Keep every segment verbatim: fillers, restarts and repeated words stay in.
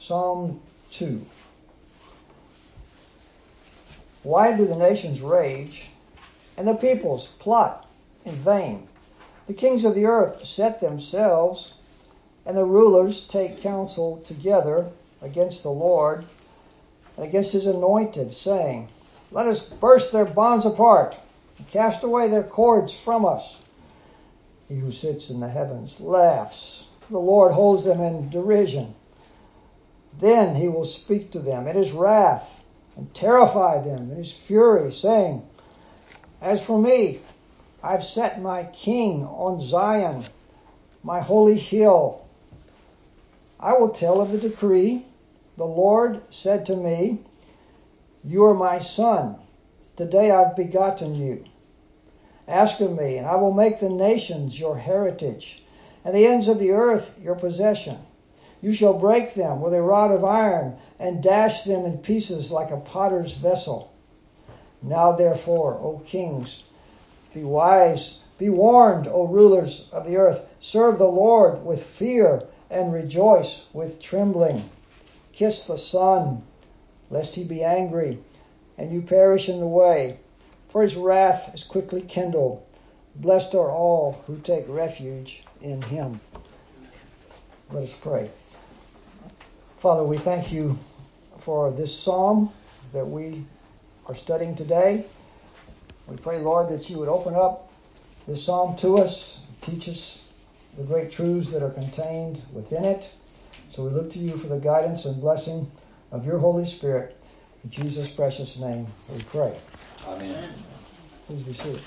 Psalm two. Why do the nations rage, and the peoples plot in vain? The kings of the earth set themselves, and the rulers take counsel together against the Lord and against his anointed, saying, Let us burst their bonds apart, and cast away their cords from us. He who sits in the heavens laughs. The Lord holds them in derision. Then he will speak to them in his wrath and terrify them in his fury, saying, As for me, I've set my king on Zion, my holy hill. I will tell of the decree. The Lord said to me, You are my son. Today I've begotten you. Ask of me, and I will make the nations your heritage, and the ends of the earth your possession. You shall break them with a rod of iron, and dash them in pieces like a potter's vessel. Now therefore, O kings, be wise, be warned, O rulers of the earth. Serve the Lord with fear, and rejoice with trembling. Kiss the Son, lest he be angry, and you perish in the way, for his wrath is quickly kindled. Blessed are all who take refuge in him. Let us pray. Father, we thank you for this psalm that we are studying today. We pray, Lord, that you would open up this psalm to us, teach us the great truths that are contained within it. So we look to you for the guidance and blessing of your Holy Spirit. In Jesus' precious name we pray. Amen. Please be seated.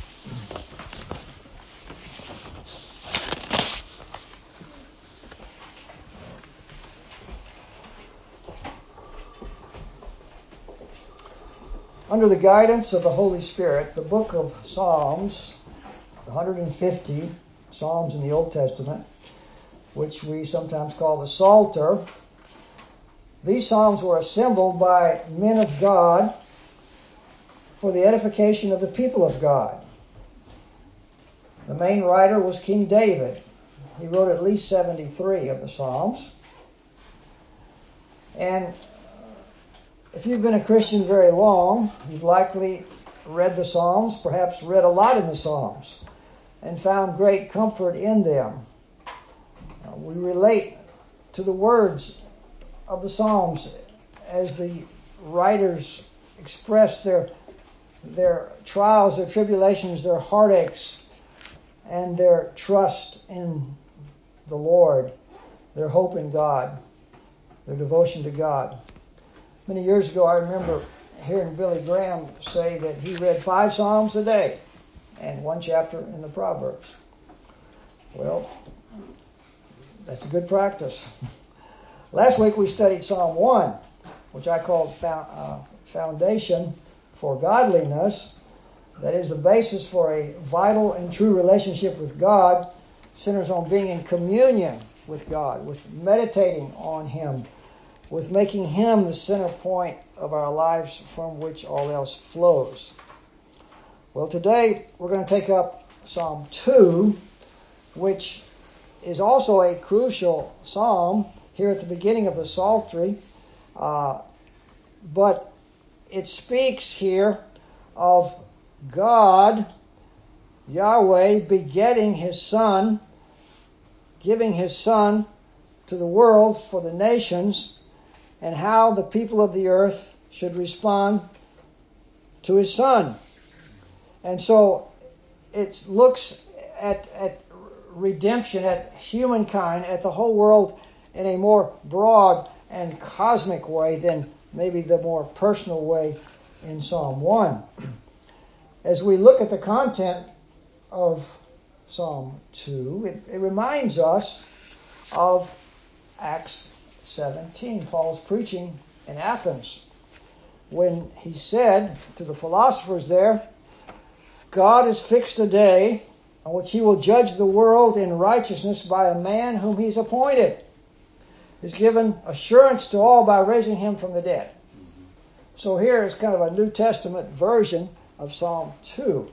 Under the guidance of the Holy Spirit, the book of Psalms, one hundred fifty Psalms in the Old Testament, which we sometimes call the Psalter, these Psalms were assembled by men of God for the edification of the people of God. The main writer was King David. He wrote at least seventy-three of the Psalms. And if you've been a Christian very long, you've likely read the Psalms, perhaps read a lot in the Psalms, and found great comfort in them. Uh, we relate to the words of the Psalms as the writers express their, their trials, their tribulations, their heartaches, and their trust in the Lord, their hope in God, their devotion to God. Many years ago, I remember hearing Billy Graham say that he read five Psalms a day and one chapter in the Proverbs. Well, that's a good practice. Last week we studied Psalm one, which I called Foundation for Godliness. That is the basis for a vital and true relationship with God, centers on being in communion with God, with meditating on Him, with making Him the center point of our lives from which all else flows. Well, today we're going to take up Psalm two, which is also a crucial psalm here at the beginning of the Psaltery, uh, but it speaks here of God, Yahweh, begetting His Son, giving His Son to the world for the nations, and how the people of the earth should respond to His Son. And so it looks at, at redemption, at humankind, at the whole world in a more broad and cosmic way than maybe the more personal way in Psalm one. As we look at the content of Psalm two, it, it reminds us of Acts seventeen, Paul's preaching in Athens, when he said to the philosophers there, God has fixed a day on which He will judge the world in righteousness by a man whom He's appointed. He's given assurance to all by raising Him from the dead. So here is kind of a New Testament version of Psalm two.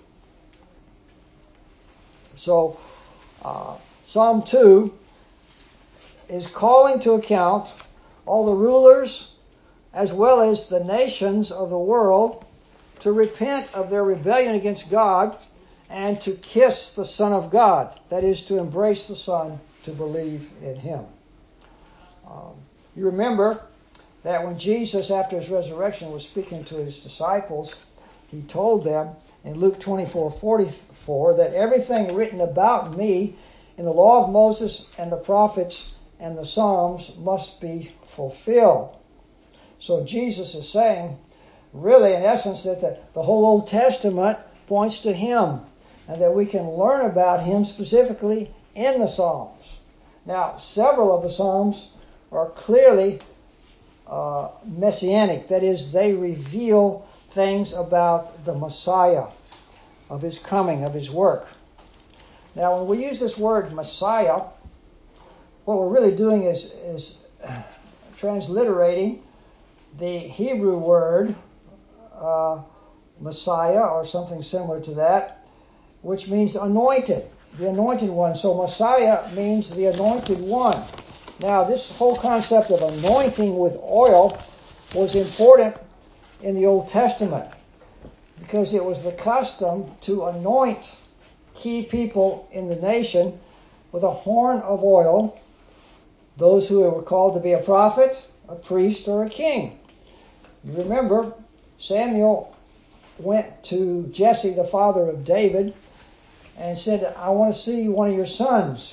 So uh, Psalm two is calling to account all the rulers, as well as the nations of the world, to repent of their rebellion against God and to kiss the Son of God. That is, to embrace the Son, to believe in Him. Um, you remember that when Jesus, after His resurrection, was speaking to His disciples, He told them in Luke twenty-four forty-four that everything written about Me in the law of Moses and the prophets and the Psalms must be fulfilled. So Jesus is saying, really, in essence, that the, the whole Old Testament points to Him, and that we can learn about Him specifically in the Psalms. Now, several of the Psalms are clearly uh, messianic. That is, they reveal things about the Messiah, of His coming, of His work. Now, when we use this word Messiah, what we're really doing is, is transliterating the Hebrew word uh, Messiah, or something similar to that, which means anointed, the anointed one. So Messiah means the anointed one. Now, this whole concept of anointing with oil was important in the Old Testament because it was the custom to anoint key people in the nation with a horn of oil, those who were called to be a prophet, a priest, or a king. You remember, Samuel went to Jesse, the father of David, and said, I want to see one of your sons.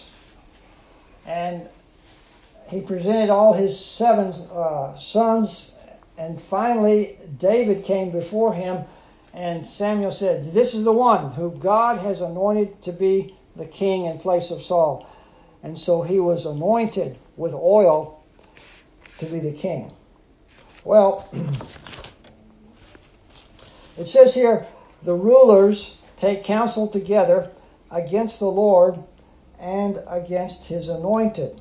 And he presented all his seven uh, sons, and finally David came before him, and Samuel said, this is the one who God has anointed to be the king in place of Saul. And so he was anointed with oil to be the king. Well, it says here, the rulers take counsel together against the Lord and against His anointed.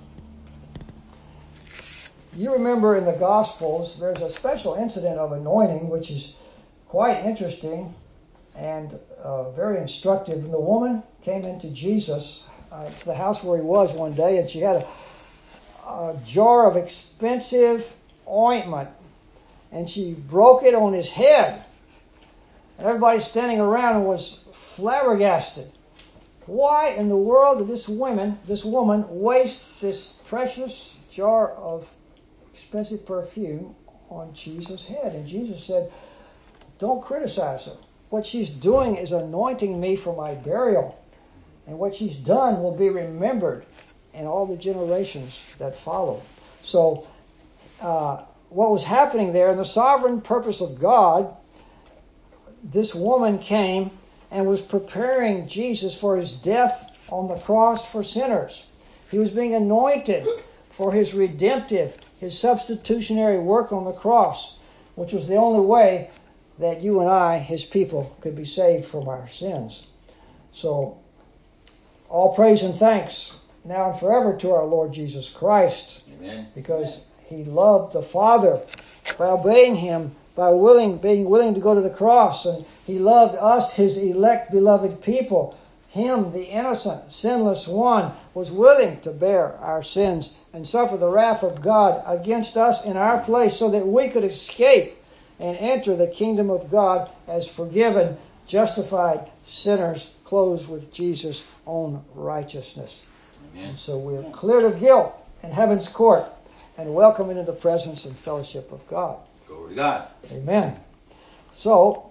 You remember in the Gospels, there's a special incident of anointing, which is quite interesting and uh, very instructive. And the woman came into Jesus, uh, to the house where He was one day, and she had a, a jar of expensive ointment, and she broke it on His head. And everybody standing around was flabbergasted. Why in the world did this woman, this woman waste this precious jar of expensive perfume on Jesus' head? And Jesus said, don't criticize her. What she's doing is anointing Me for My burial. And what she's done will be remembered in all the generations that follow. So, uh, what was happening there, in the sovereign purpose of God, this woman came and was preparing Jesus for His death on the cross for sinners. He was being anointed for His redemptive, His substitutionary work on the cross, which was the only way that you and I, His people, could be saved from our sins. So, all praise and thanks now and forever to our Lord Jesus Christ. Amen. Because He loved the Father by obeying Him, by willing, being willing to go to the cross. And He loved us, His elect, beloved people. Him, the innocent, sinless one, was willing to bear our sins and suffer the wrath of God against us in our place so that we could escape and enter the kingdom of God as forgiven, justified sinners clothed with Jesus' own righteousness. Amen. And so we're cleared of guilt in heaven's court and welcome into the presence and fellowship of God. Glory to God. Amen. So,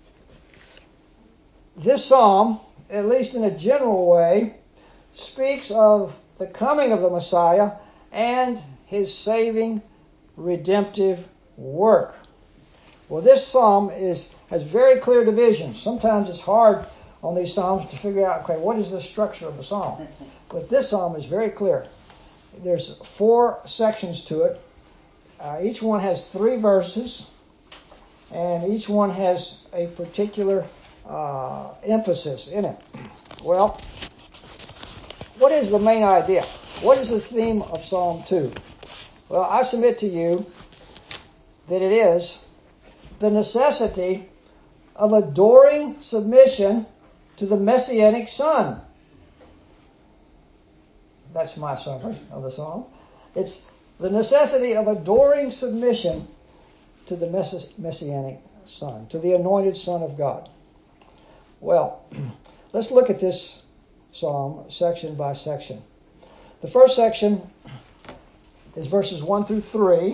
this psalm, at least in a general way, speaks of the coming of the Messiah and His saving, redemptive work. Well, this psalm is has very clear divisions. Sometimes it's hard on these psalms to figure out, okay, what is the structure of the psalm? But this psalm is very clear. There's four sections to it. Uh, each one has three verses, and each one has a particular uh, emphasis in it. Well, what is the main idea? What is the theme of Psalm two? Well, I submit to you that it is the necessity of adoring submission to the Messianic Son. That's my summary of the psalm. It's the necessity of adoring submission to the mess- Messianic Son, to the anointed Son of God. Well, let's look at this psalm section by section. The first section is verses one through three.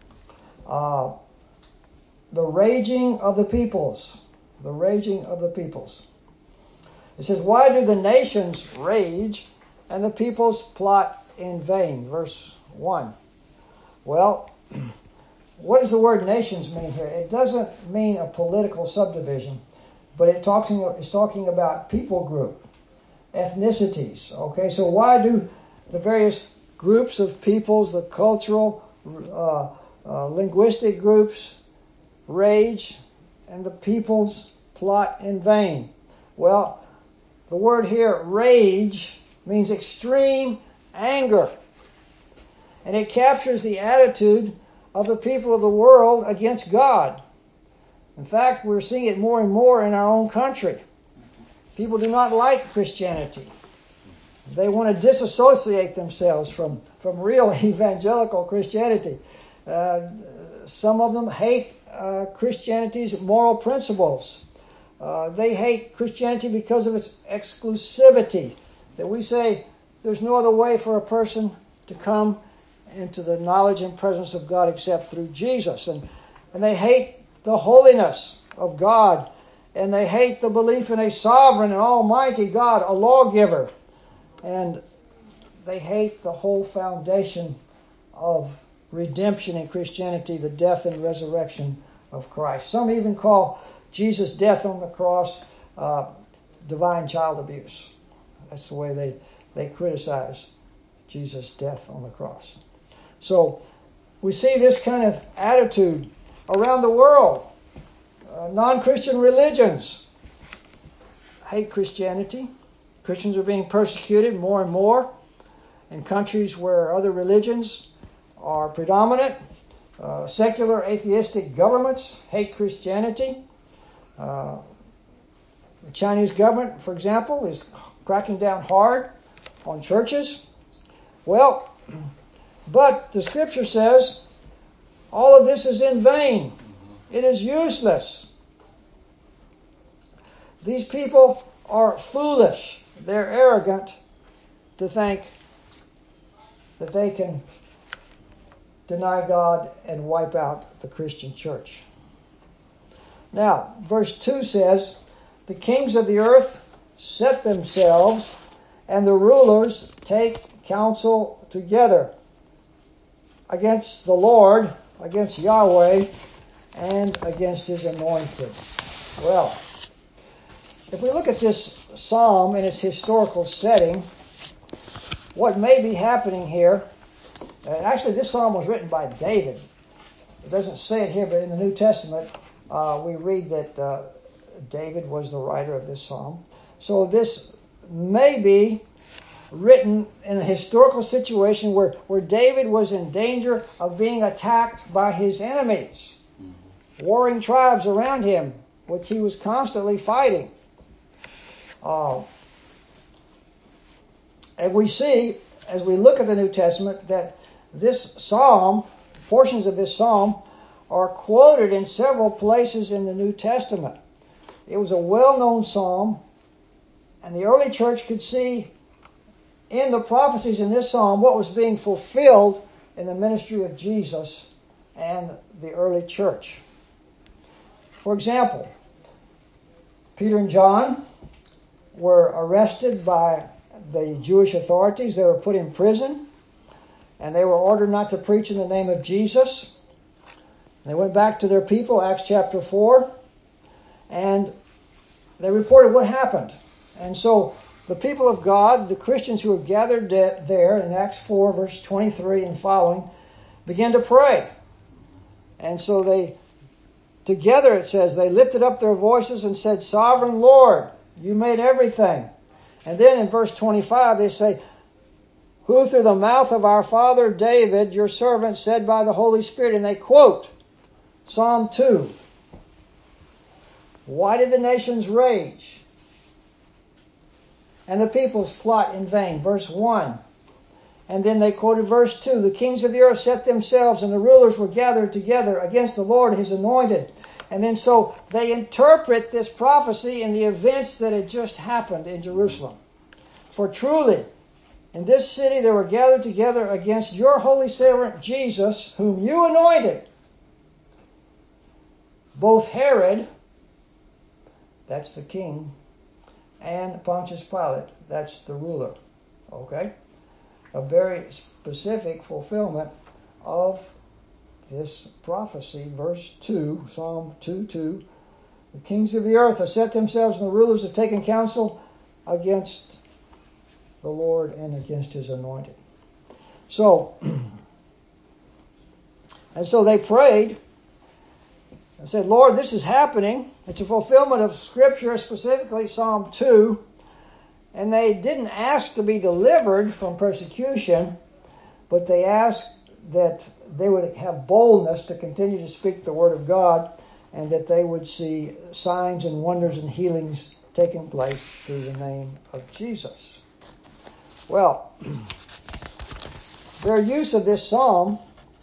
Uh, the raging of the peoples. The raging of the peoples. It says, why do the nations rage and the peoples plot in vain? Verse one. Well, what does the word nations mean here? It doesn't mean a political subdivision, but it talking, it's talking about people group, ethnicities. Okay, so why do the various groups of peoples, the cultural, uh, uh, linguistic groups, rage, and the peoples plot in vain? Well, the word here, rage, means extreme anger. And it captures the attitude of the people of the world against God. In fact, we're seeing it more and more in our own country. People do not like Christianity. They want to disassociate themselves from, from real evangelical Christianity. Uh, some of them hate uh, Christianity's moral principles. Uh, they hate Christianity because of its exclusivity. That we say there's no other way for a person to come into the knowledge and presence of God except through Jesus. And, and they hate the holiness of God. And they hate the belief in a sovereign and almighty God, a lawgiver. And they hate the whole foundation of redemption in Christianity, the death and resurrection of Christ. Some even call Jesus' death on the cross uh, divine child abuse. That's the way they, they criticize Jesus' death on the cross. So we see this kind of attitude around the world. Uh, non-Christian religions hate Christianity. Christians are being persecuted more and more in countries where other religions are predominant. Uh, secular atheistic governments hate Christianity. Uh, the Chinese government, for example, is cracking down hard on churches. Well, but the Scripture says all of this is in vain. It is useless. These people are foolish. They're arrogant to think that they can deny God and wipe out the Christian church. Now, verse two says, the kings of the earth set themselves, and the rulers take counsel together against the Lord, against Yahweh, and against His anointed. Well, if we look at this psalm in its historical setting, what may be happening here, uh, actually this psalm was written by David. It doesn't say it here, but in the New Testament, uh, we read that uh, David was the writer of this psalm. So this may be written in a historical situation where, where David was in danger of being attacked by his enemies, mm-hmm. warring tribes around him, which he was constantly fighting. Uh, and we see, as we look at the New Testament, that this psalm, portions of this psalm, are quoted in several places in the New Testament. It was a well-known psalm, and the early church could see in the prophecies in this psalm what was being fulfilled in the ministry of Jesus and the early church. For example, Peter and John were arrested by the Jewish authorities. They were put in prison, and they were ordered not to preach in the name of Jesus. They went back to their people, Acts chapter four, and they reported what happened. And so the people of God, the Christians who were gathered there in Acts four, verse twenty-three and following, began to pray. And so they, together it says, they lifted up their voices and said, Sovereign Lord, you made everything. And then in verse twenty-five they say, who through the mouth of our father David, your servant, said by the Holy Spirit, and they quote Psalm two. Why did the nations rage and the peoples plot in vain? Verse one. And then they quoted verse two. The kings of the earth set themselves, and the rulers were gathered together against the Lord, his anointed. And then so they interpret this prophecy in the events that had just happened in Jerusalem. For truly, in this city they were gathered together against your holy servant Jesus, whom you anointed. Both Herod, that's the king, and Pontius Pilate, that's the ruler. Okay? A very specific fulfillment of this prophecy. Verse two, Psalm two two. The kings of the earth have set themselves, and the rulers have taken counsel against the Lord and against his anointed. So, and so they prayed and said, Lord, this is happening. It's a fulfillment of Scripture, specifically Psalm two. And they didn't ask to be delivered from persecution, but they asked that they would have boldness to continue to speak the Word of God, and that they would see signs and wonders and healings taking place through the name of Jesus. Well, their use of this psalm,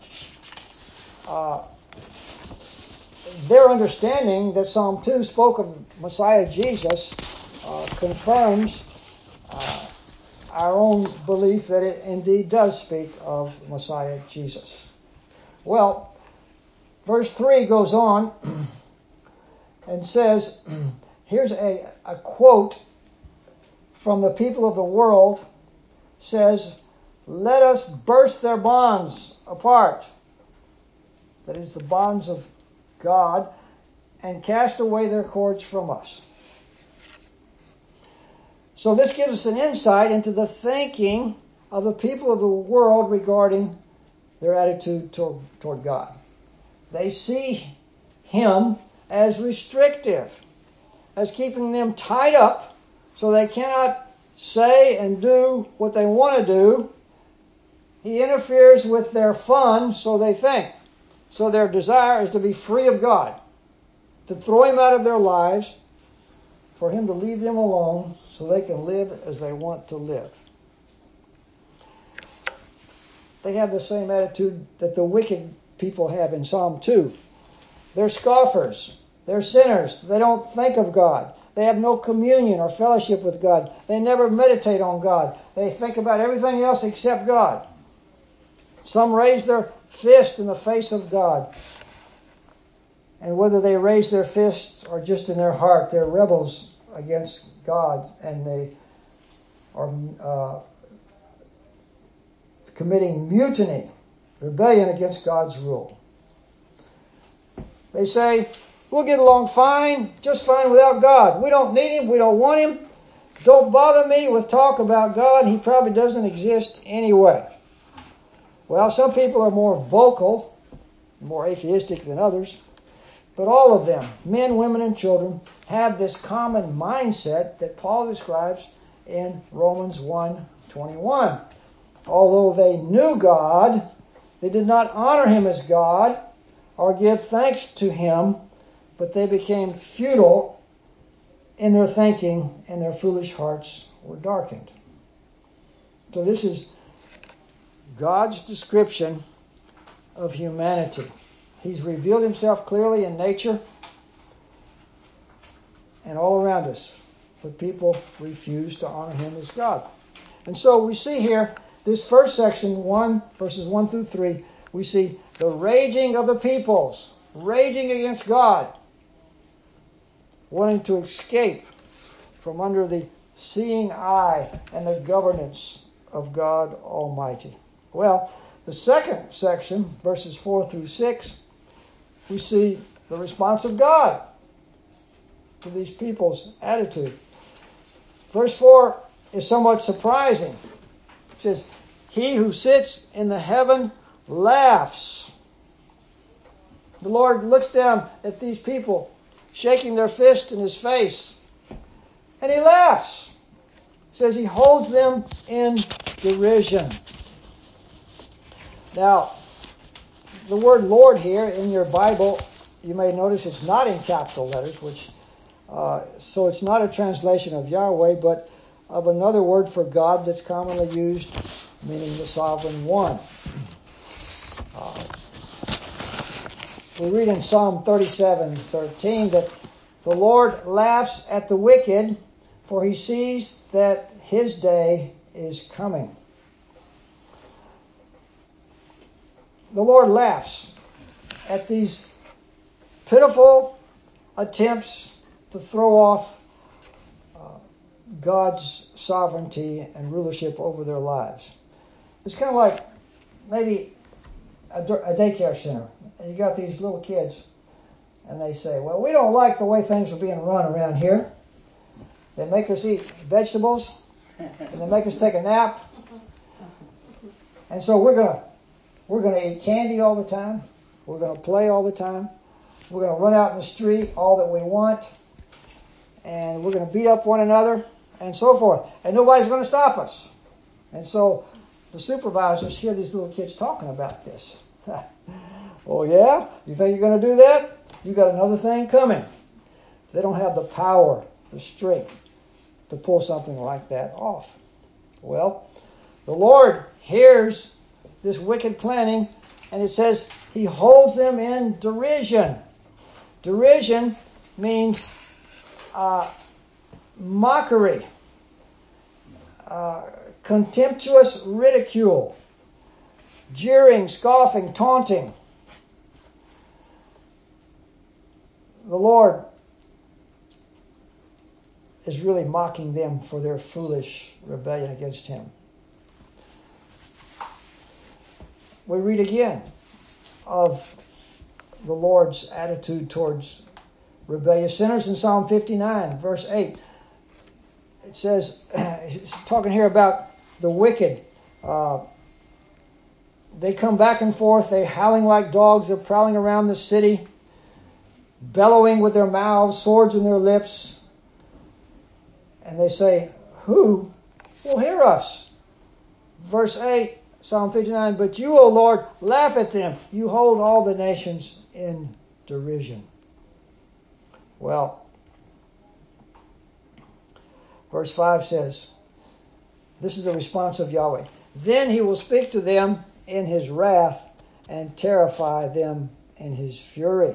uh, their understanding that Psalm two spoke of Messiah Jesus uh, confirms uh, our own belief that it indeed does speak of Messiah Jesus. Well, verse three goes on and says, here's a, a quote from the people of the world, says, let us burst their bonds apart. That is, the bonds of God, and cast away their cords from us. So this gives us an insight into the thinking of the people of the world regarding their attitude toward, toward God. They see Him as restrictive, as keeping them tied up so they cannot say and do what they want to do. He interferes with their fun, so they think. So their desire is to be free of God, to throw Him out of their lives, for Him to leave them alone so they can live as they want to live. They have the same attitude that the wicked people have in Psalm two. They're scoffers. They're sinners. They don't think of God. They have no communion or fellowship with God. They never meditate on God. They think about everything else except God. Some raise their fist in the face of God. And whether they raise their fists or just in their heart, they're rebels against God, and they are uh, committing mutiny, rebellion against God's rule. They say, we'll get along fine, just fine without God. We don't need Him. We don't want Him. Don't bother me with talk about God. He probably doesn't exist anyway. Well, some people are more vocal, more atheistic than others. But all of them, men, women, and children, have this common mindset that Paul describes in Romans one twenty-one. Although they knew God, they did not honor Him as God or give thanks to Him, but they became futile in their thinking, and their foolish hearts were darkened. So this is God's description of humanity. He's revealed Himself clearly in nature and all around us, but people refuse to honor Him as God. And so we see here, this first section, one verses one through three, we see the raging of the peoples, raging against God, wanting to escape from under the seeing eye and the governance of God Almighty. Well, the second section, verses four through six, we see the response of God to these people's attitude. Verse four is somewhat surprising. It says, He who sits in the heaven laughs. The Lord looks down at these people, shaking their fist in His face, and He laughs. It says He holds them in derision. Now, the word Lord here in your Bible, you may notice it's not in capital letters, which uh, so it's not a translation of Yahweh, but of another word for God that's commonly used meaning the sovereign one. Uh, we read in Psalm thirty-seven thirteen that the Lord laughs at the wicked, for he sees that his day is coming. The Lord laughs at these pitiful attempts to throw off uh, God's sovereignty and rulership over their lives. It's kind of like maybe a, a daycare center. And you got these little kids, and they say, well, we don't like the way things are being run around here. They make us eat vegetables, and they make us take a nap. And so we're going to we're going to eat candy all the time. We're going to play all the time. We're going to run out in the street all that we want. And we're going to beat up one another and so forth. And nobody's going to stop us. And so the supervisors hear these little kids talking about this. Oh, yeah? You think you're going to do that? You got another thing coming. They don't have the power, the strength to pull something like that off. Well, the Lord hears this wicked planning, and it says he holds them in derision. Derision means uh, mockery, uh, contemptuous ridicule, jeering, scoffing, taunting. The Lord is really mocking them for their foolish rebellion against him. We read again of the Lord's attitude towards rebellious sinners in Psalm fifty-nine, verse eight. It says, it's talking here about the wicked. Uh, they come back and forth, they howling like dogs, they're prowling around the city, bellowing with their mouths, swords in their lips. And they say, who will hear us? Verse eight, Psalm fifty-nine, but you, O Lord, laugh at them. You hold all the nations in derision. Well, verse five says, this is the response of Yahweh. Then he will speak to them in his wrath and terrify them in his fury.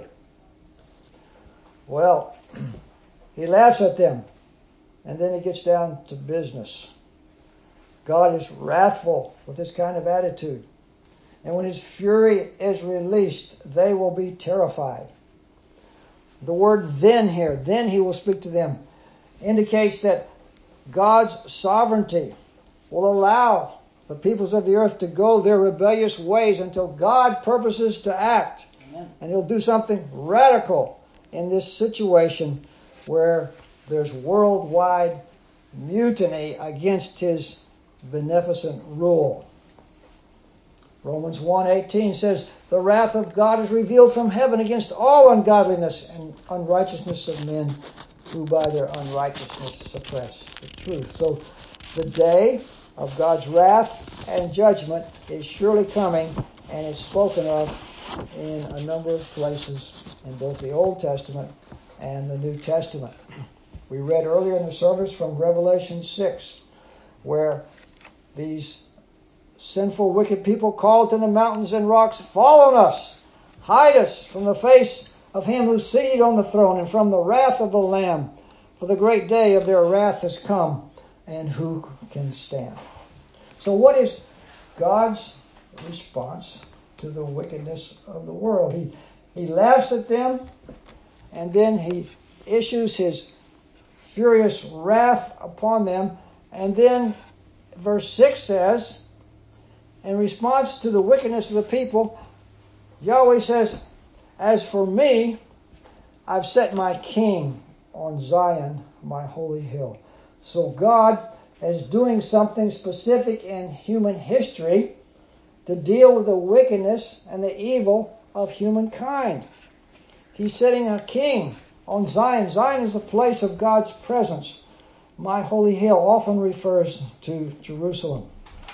Well, he laughs at them, and then he gets down to business. God is wrathful with this kind of attitude. And when his fury is released, they will be terrified. The word then here, then he will speak to them, indicates that God's sovereignty will allow the peoples of the earth to go their rebellious ways until God purposes to act. Amen. And he'll do something radical in this situation where there's worldwide mutiny against his beneficent rule. Romans one eighteen says, the wrath of God is revealed from heaven against all ungodliness and unrighteousness of men who by their unrighteousness suppress the truth. So the day of God's wrath and judgment is surely coming, and it's spoken of in a number of places in both the Old Testament and the New Testament. We read earlier in the service from Revelation six, where these sinful, wicked people called to the mountains and rocks, fall on us, hide us from the face of him who's seated on the throne and from the wrath of the Lamb, for the great day of their wrath has come, and who can stand? So what is God's response to the wickedness of the world? He, he laughs at them, and then he issues his furious wrath upon them, and then verse six says, in response to the wickedness of the people, Yahweh says, as for me, I've set my king on Zion, my holy hill. So God is doing something specific in human history to deal with the wickedness and the evil of humankind. He's setting a king on Zion. Zion is the place of God's presence. My holy hill often refers to Jerusalem.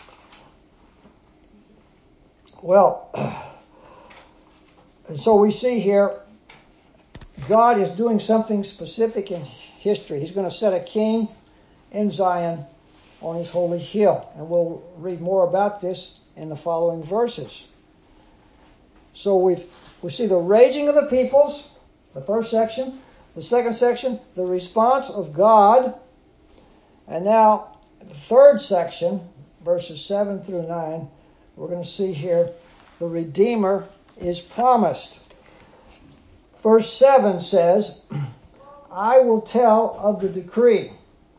Well, and so we see here God is doing something specific in history. He's going to set a king in Zion on his holy hill. And we'll read more about this in the following verses. So we've, we see the raging of the peoples, the first section. The second section, the response of God. And now, the third section, verses seven through nine, we're going to see here the Redeemer is promised. Verse seven says, I will tell of the decree.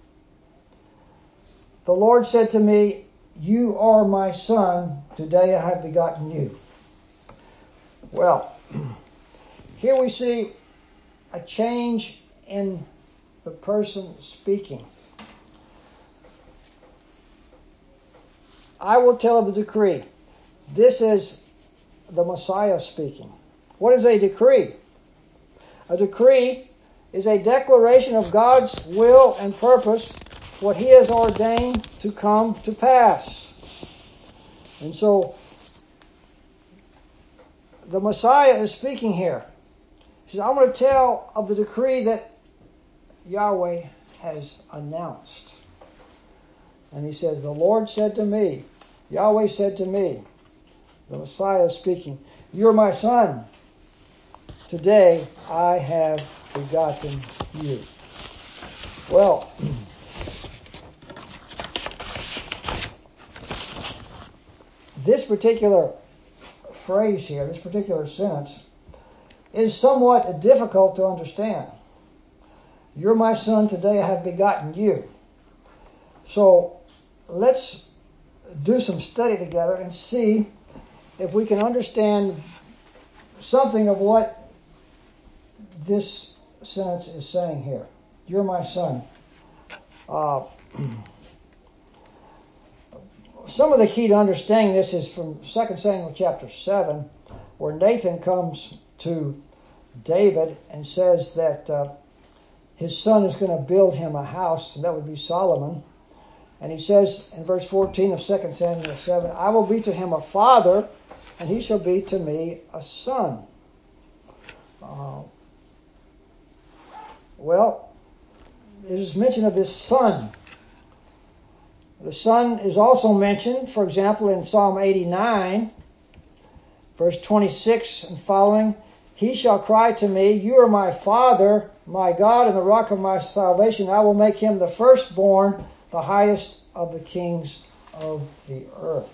The Lord said to me, you are my son, today I have begotten you. Well, here we see a change in the person speaking. I will tell of the decree. This is the Messiah speaking. What is a decree? A decree is a declaration of God's will and purpose, what He has ordained to come to pass. And so, the Messiah is speaking here. He says, I'm going to tell of the decree that Yahweh has announced. And he says, the Lord said to me, Yahweh said to me, the Messiah is speaking, you're my son. Today I have begotten you. Well, this particular phrase here, this particular sentence, is somewhat difficult to understand. You're my son, today I have begotten you. So let's do some study together and see if we can understand something of what this sentence is saying here. You're my son. Uh, some of the key to understanding this is from Second Samuel chapter seven, where Nathan comes to David and says that uh, his son is going to build him a house, and that would be Solomon. And he says in verse fourteen of Second Samuel seven, I will be to him a father, and he shall be to me a son. Uh, well, there's mention of this son. The son is also mentioned, for example, in Psalm eighty-nine, verse twenty-six and following. He shall cry to me, you are my father, my God, and the rock of my salvation. I will make him the firstborn, the highest of the kings of the earth.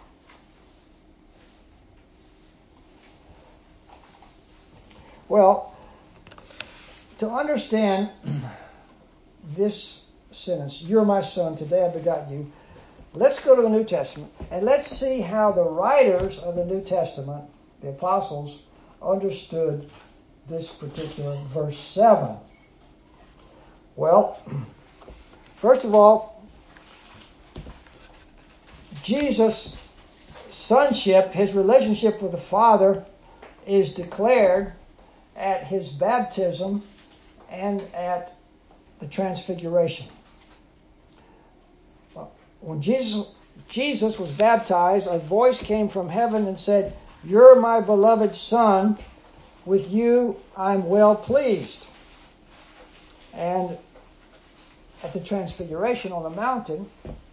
Well, to understand this sentence, you're my son, today I begot you, let's go to the New Testament and let's see how the writers of the New Testament, the apostles, understood this particular verse seven. Well, first of all, Jesus' sonship, his relationship with the Father, is declared at his baptism and at the transfiguration. When Jesus, Jesus was baptized, a voice came from heaven and said, you're my beloved Son, with you I'm well pleased. And at the transfiguration on the mountain,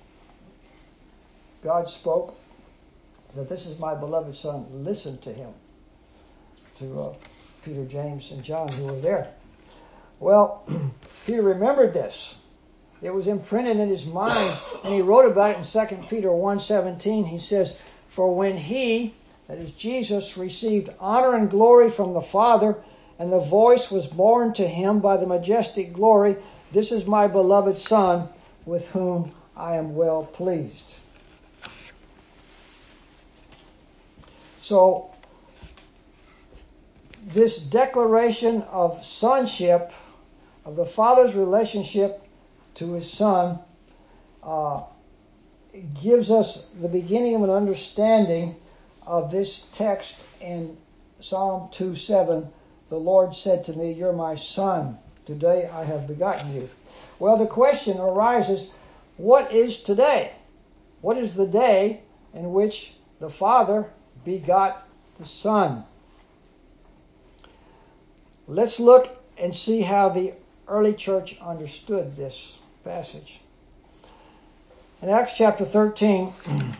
God spoke that this is my beloved Son, listen to him. To uh, Peter, James, and John who were there. Well, Peter remembered this. It was imprinted in his mind, and he wrote about it in Second Peter one seventeen. He says, for when he, that is Jesus, received honor and glory from the Father, and the voice was borne to him by the majestic glory, this is my beloved Son, with whom I am well pleased. So, this declaration of sonship, of the Father's relationship to his Son, uh, gives us the beginning of an understanding of this text in Psalm two seven. The Lord said to me, you're my Son, today I have begotten you. Well, the question arises, what is today? What is the day in which the Father begot the Son? Let's look and see how the early church understood this passage. In Acts chapter thirteen,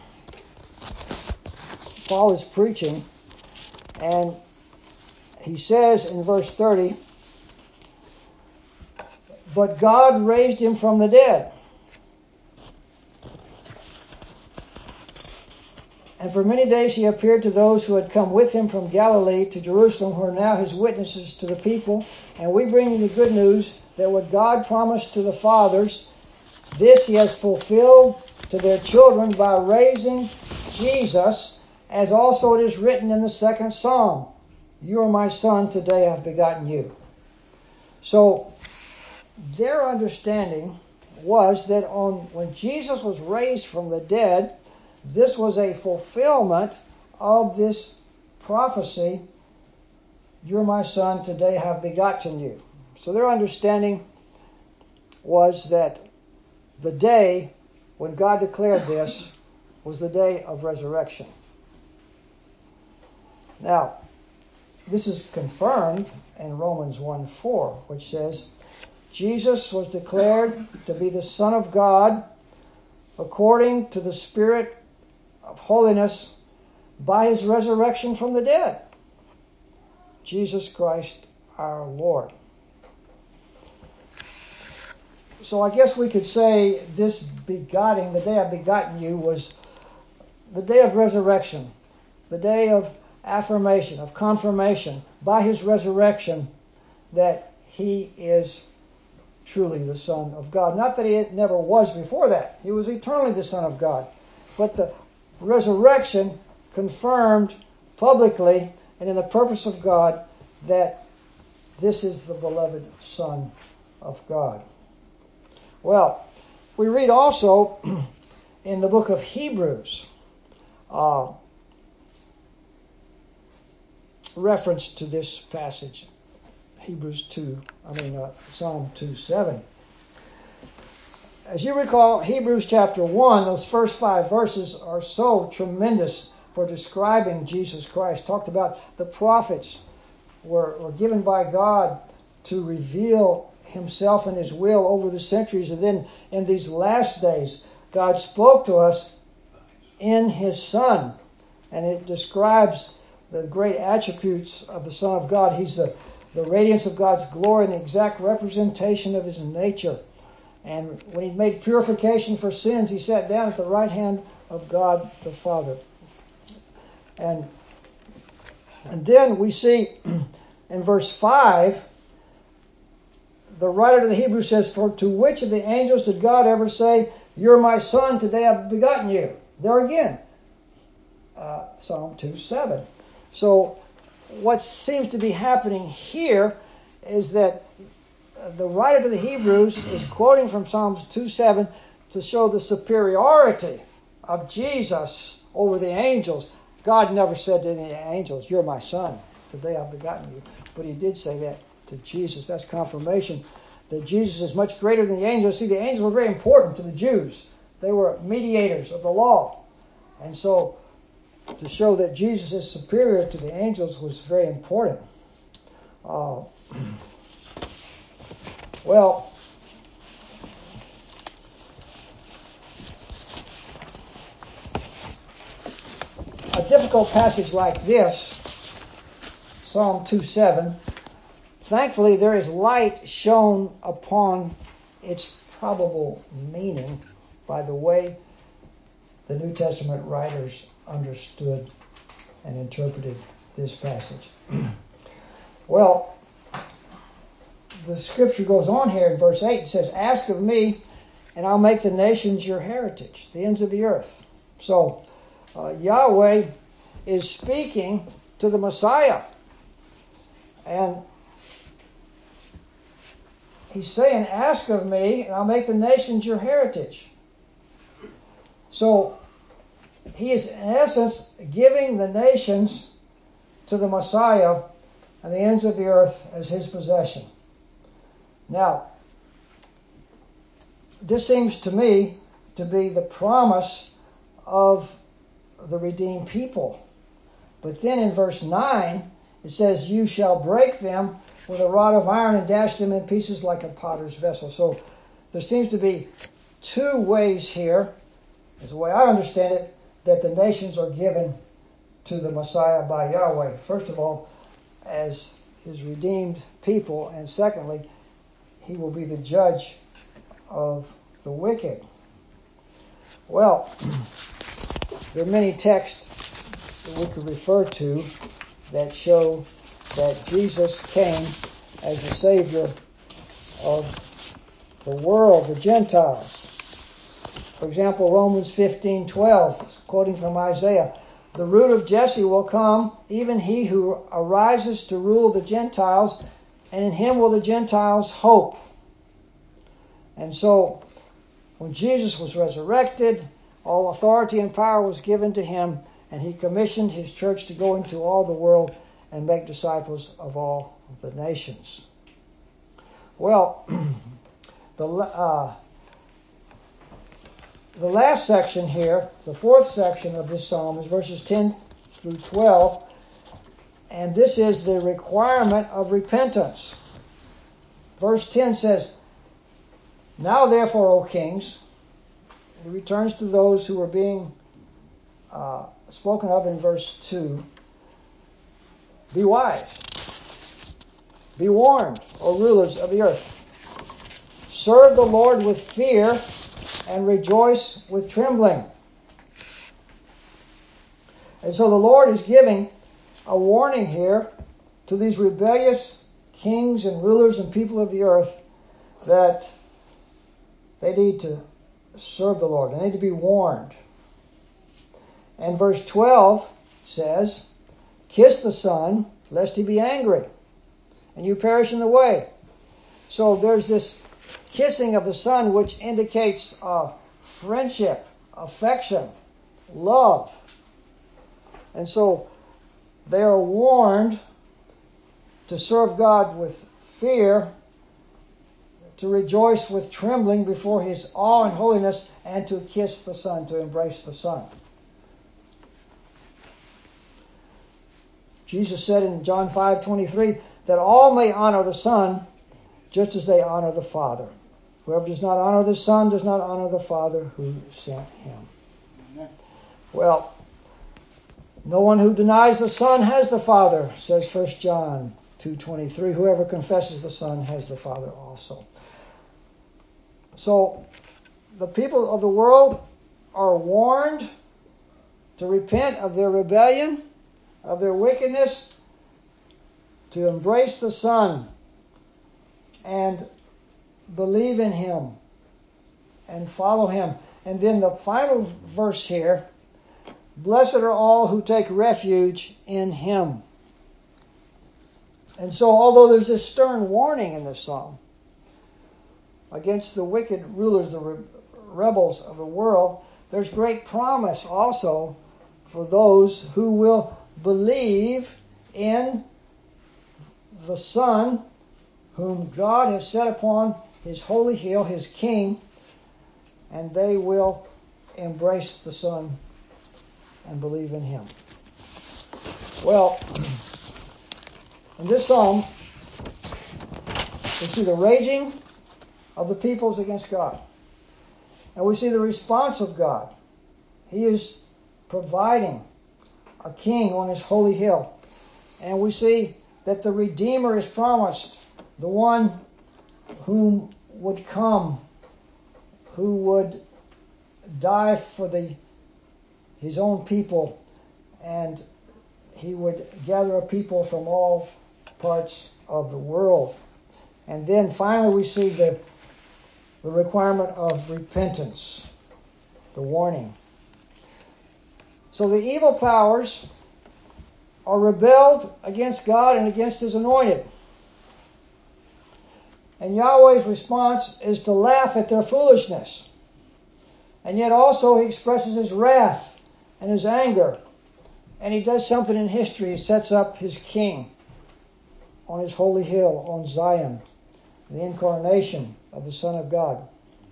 Paul is preaching, and he says in verse thirty, "But God raised him from the dead. And for many days he appeared to those who had come with him from Galilee to Jerusalem, who are now his witnesses to the people. And we bring you the good news that what God promised to the fathers, this he has fulfilled to their children by raising Jesus, as also it is written in the second Psalm, 'You are my son, today I have begotten you.'" So their understanding was that on when Jesus was raised from the dead, this was a fulfillment of this prophecy, "You're my son, today I have begotten you." So their understanding was that the day when God declared this was the day of resurrection. Now, this is confirmed in Romans one four, which says, "Jesus was declared to be the Son of God according to the Spirit of holiness by his resurrection from the dead, Jesus Christ our Lord." So I guess we could say this begotten, the day I've begotten you, was the day of resurrection, the day of affirmation, of confirmation by his resurrection that he is truly the Son of God. Not that he never was before that. He was eternally the Son of God. But the resurrection confirmed publicly and in the purpose of God that this is the beloved Son of God. Well, we read also in the book of Hebrews uh, reference to this passage, Hebrews two, I mean uh, Psalm two seven. As you recall, Hebrews chapter one, those first five verses are so tremendous for describing Jesus Christ. Talked about the prophets were, were given by God to reveal himself and his will over the centuries. And then in these last days, God spoke to us in his Son. And it describes the great attributes of the Son of God. He's the, the radiance of God's glory and the exact representation of his nature. And when he made purification for sins, he sat down at the right hand of God the Father. And, and then we see in verse five, the writer to the Hebrews says, "For to which of the angels did God ever say, 'You're my son, today I've begotten you'?" There again, uh, Psalm two seven. So what seems to be happening here is that the writer to the Hebrews is quoting from Psalms two seven to show the superiority of Jesus over the angels. God never said to any angels, "You're my son, today I've begotten you." But he did say that to Jesus. That's confirmation that Jesus is much greater than the angels. See, the angels were very important to the Jews. They were mediators of the law. And so to show that Jesus is superior to the angels was very important. Uh, well, a difficult passage like this, Psalm two seven, thankfully there is light shown upon its probable meaning by the way the New Testament writers understood and interpreted this passage. Well, the scripture goes on here in verse eight. It says, "Ask of me, and I'll make the nations your heritage, the ends of the earth." So uh, Yahweh is speaking to the Messiah. And he's saying, "Ask of me, and I'll make the nations your heritage." So he is, in essence, giving the nations to the Messiah and the ends of the earth as his possession. Now, this seems to me to be the promise of the redeemed people. But then in verse nine, it says, "You shall break them with a rod of iron and dash them in pieces like a potter's vessel." So there seems to be two ways here is the way I understand it, that the nations are given to the Messiah by Yahweh. First of all, as his redeemed people, and secondly, he will be the judge of the wicked. Well, there are many texts that we could refer to that show that Jesus came as the Savior of the world, the Gentiles. For example, Romans fifteen twelve, quoting from Isaiah, "The root of Jesse will come, even he who arises to rule the Gentiles, and in him will the Gentiles hope." And so, when Jesus was resurrected, all authority and power was given to him, and he commissioned his church to go into all the world and make disciples of all the nations. Well, the uh, the last section here, the fourth section of this psalm, is verses ten through twelve, and this is the requirement of repentance. Verse ten says, "Now therefore, O kings," he returns to those who are being uh, spoken of in verse two, "be wise, be warned, O rulers of the earth. Serve the Lord with fear and rejoice with trembling." And so the Lord is giving a warning here to these rebellious kings and rulers and people of the earth that they need to serve the Lord. They need to be warned. And verse twelve says, "Kiss the Son, lest he be angry, and you perish in the way." So there's this kissing of the Son, which indicates uh, friendship, affection, love. And so they are warned to serve God with fear, to rejoice with trembling before his awe and holiness, and to kiss the Son, to embrace the Son. Jesus said in John five twenty-three that all may honor the Son just as they honor the Father. Whoever does not honor the Son does not honor the Father who sent him. Amen. Well, no one who denies the Son has the Father, says First John two twenty-three. Whoever confesses the Son has the Father also. So, the people of the world are warned to repent of their rebellion, of their wickedness, to embrace the Son and believe in him and follow him. And then the final verse here, "Blessed are all who take refuge in him." And so, although there's this stern warning in this psalm against the wicked rulers, the re- rebels of the world, there's great promise also for those who will believe in the Son whom God has set upon his holy hill, his King, and they will embrace the Son and believe in him. Well, in this psalm, we see the raging of the peoples against God. And we see the response of God. He is providing a king on his holy hill. And we see that the Redeemer is promised, the one whom would come, who would die for the his own people, and he would gather a people from all parts of the world. And then finally we see the, the requirement of repentance, the warning. So the evil powers are rebelled against God and against his anointed. And Yahweh's response is to laugh at their foolishness. And yet also he expresses his wrath and his anger. And he does something in history. He sets up his king on his holy hill, on Zion, the incarnation of the Son of God.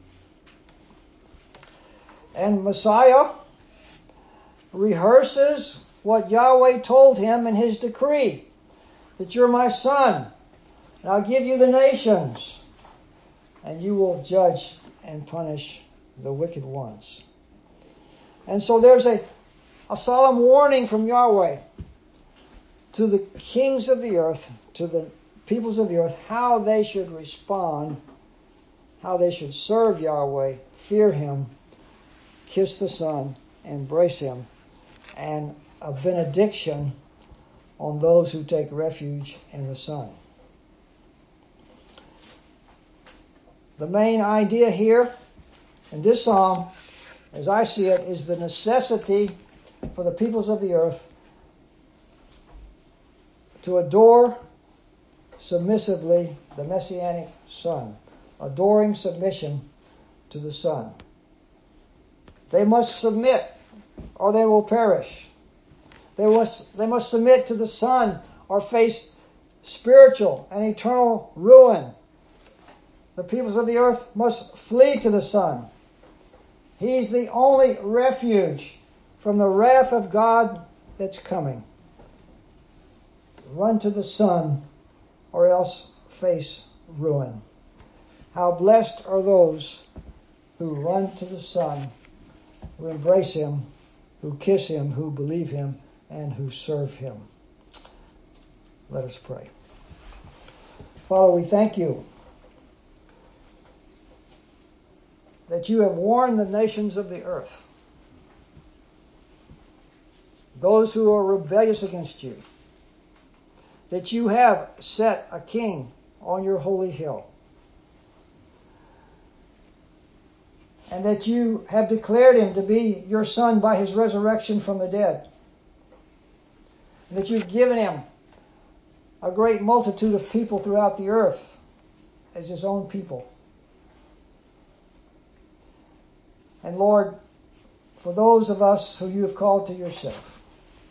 And Messiah rehearses what Yahweh told him in his decree, that you're my son, and I'll give you the nations, and you will judge and punish the wicked ones. And so there's a, a solemn warning from Yahweh to the kings of the earth, to the peoples of the earth, how they should respond, how they should serve Yahweh, fear Him, kiss the Son, embrace Him, and a benediction on those who take refuge in the Son. The main idea here in this psalm, as I see it, is the necessity for the peoples of the earth to adore submissively the Messianic Son, adoring submission to the Son. They must submit or they will perish. They must, they must submit to the Son or face spiritual and eternal ruin. The peoples of the earth must flee to the Son. He's the only refuge from the wrath of God that's coming. Run to the Son or else face ruin. How blessed are those who run to the Son, who embrace Him, who kiss Him, who believe Him, and who serve Him. Let us pray. Father, we thank You that You have warned the nations of the earth, those who are rebellious against You, that You have set a king on Your holy hill, and that You have declared Him to be Your Son by His resurrection from the dead, and that You've given Him a great multitude of people throughout the earth as His own people. And Lord, for those of us who You have called to Yourself,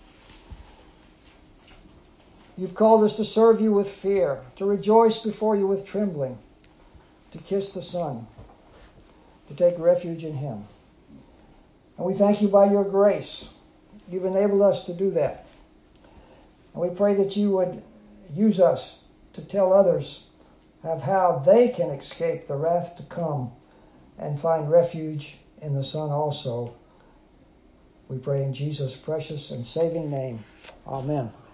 You've called us to serve You with fear, to rejoice before You with trembling, to kiss the Son, to take refuge in Him. And we thank You by Your grace. You've enabled us to do that. And we pray that You would use us to tell others of how they can escape the wrath to come and find refuge in the Son also. We pray in Jesus' precious and saving name. Amen.